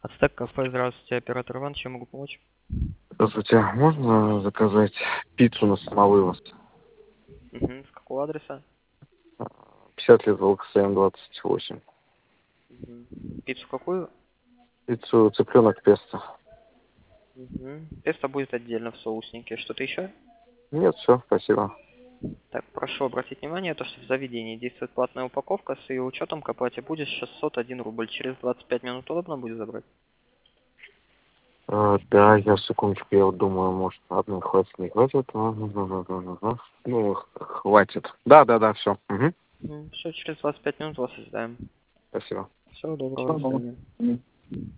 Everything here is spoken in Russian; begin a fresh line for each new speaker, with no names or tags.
Ацтек кафе, здравствуйте, оператор Иван, чем могу помочь?
Здравствуйте, можно заказать пиццу на самовывоз?
С какого адреса?
50 лет ЛКСМ 28.
Пиццу какую?
Пиццу цыпленок песто.
Песто будет отдельно в соуснике. Что-то еще?
Нет, все, спасибо.
Так, прошу обратить внимание, то, что в заведении действует платная упаковка, с ее учетом к оплате будет 601 рубль. Через 25 минут удобно будет забрать?
Да, я секундочку, я вот думаю, может, одной хватит, не хватит. Ну, хватит. Да, все.
Все, через 25 минут вас ожидаем.
Спасибо.
Всего доброго, до свидания.